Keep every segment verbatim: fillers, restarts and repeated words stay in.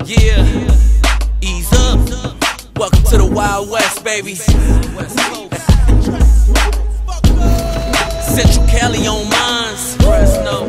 Yeah, ease up. Welcome to the Wild West, baby. Central Cali on mines. Fresno.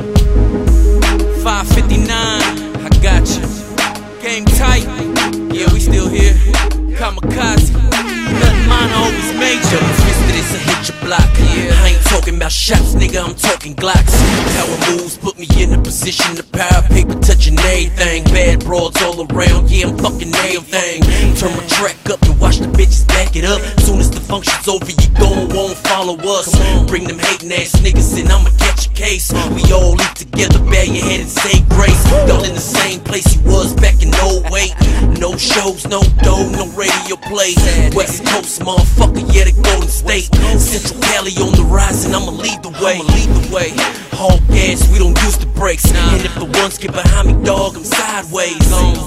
five fifty-nine. I got you. Game tight. Yeah, we still here. Kamikaze. Nothing minor, always major. Twisted is a hit your block. Yeah. I ain't talking about shots, nigga, I'm talking Glocks. Power moves put me in a position to power paper touching everything. Bad broads all around, yeah, I'm fucking everything. Turn my track up and watch the bitches back it up. Soon as the function's over, you gon' won't follow us. Bring them hating ass niggas and I'ma catch a case. We all eat together, bow your head and say grace. Y'all in the same place you was back in oh eight. No shows, no dough, no radio play. West Coast motherfucker, yeah, the Golden State. Central Cali on the rise and I'ma lead the way. I'ma lead the way. All gas, we don't use the brakes. And if the ones get behind me, dog, I'm sideways.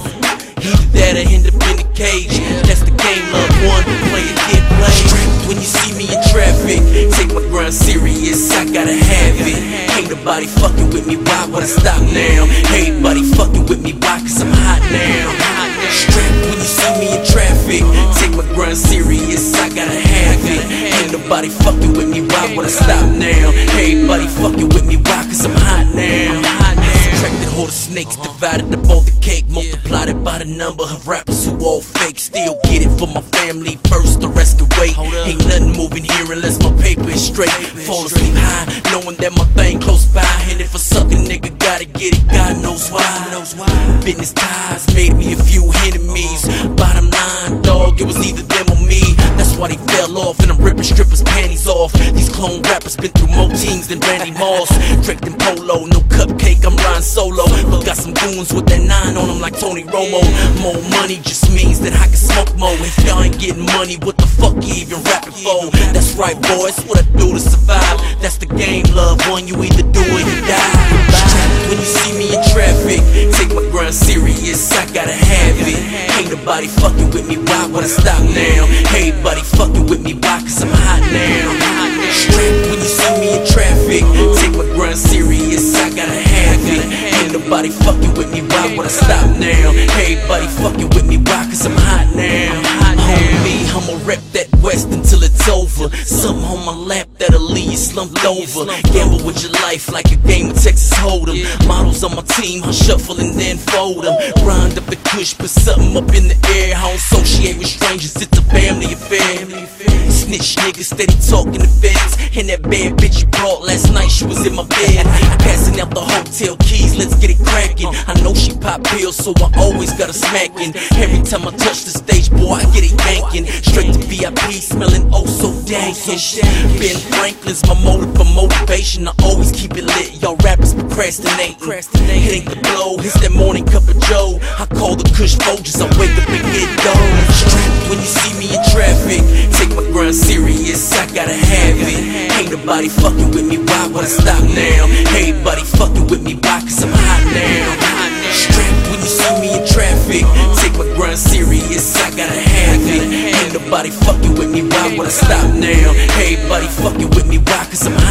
Either that or end up in the cage. That's the game, love one. Play it, get played. When you see me in traffic, take my grind serious, I gotta have it. Ain't nobody fucking with me, why would I stop now? Everybody fucking with me, why? Cause I'm hot now. Strapped when you see me in traffic, take my grind serious, I gotta have it. Ain't nobody fucking with me, why would I stop now? Everybody fucking with me, why? Cause I'm hot now. Subtracted all the snakes, divided up all the cake, multiplied it by the number of rappers who all fake. Still get it for my family first, the rest can wait. Ain't nothing moving here unless my paper is straight. Fall asleep high, knowing that my thing close by. And if a sucker nigga gotta get it, God knows why. Business ties made me a few enemies. Bottom line, dog, it was either them or me. That's why they fell off and I'm ripping strippers' panties off. These clone rappers been through more teams than Randy Moss. Draped in polo, no cupcake, I'm riding solo. But got some goons with that nine on them like Tony Romo. More money just means that I can smoke more. If y'all ain't getting money, what the fuck you even rapping for? That's right, boys, what I do to survive. That's the game, love one, you either do or you die. When you see me in traffic, take my grind serious, I gotta have it. Ain't nobody fucking with me, why would I stop now? Everybody fucking with me, why? Cause I'm hot now. Strapped when you see me in traffic, take my grind serious, I gotta have it. Ain't nobody fucking with me, why would I stop now? Everybody fucking with me, why? Cause I'm hot now. Homie, I'ma rep that West until it's over. Something on my lap that'll leave you slumped over. Gamble with your life like a game of Texas Hold'em. Models on my team, I shuffle and then fold them. Grind up the kush, put something up in the air. I don't associate with strangers, it's a family affair. Snitch niggas steady talking to feds. And that bad bitch you brought last night, she was in my bed. Passing out the hotel keys, let's get it cracking. I know she pop pills, so I always got her smacking. Every time I touch the stage, boy, I get it yanking. Straight to V I P, smelling oh so dankin'. Ben Franklin's my motive for motivation. I always keep it lit, y'all rappers procrastinating. It ain't the blow, it's that morning cup of joe. I call the kush Folgers, I wake up and get dough. When you see me in traffic, take my grind serious, I gotta have it. Ain't nobody fucking with me, why would I stop now? Everybody fucking with me, why? Cause I'm hot now. Strapped when you see me in traffic, take my grind serious, I gotta have it. Ain't nobody fucking with me, why would I stop now? Everybody fucking with me, why? Cause I'm hot.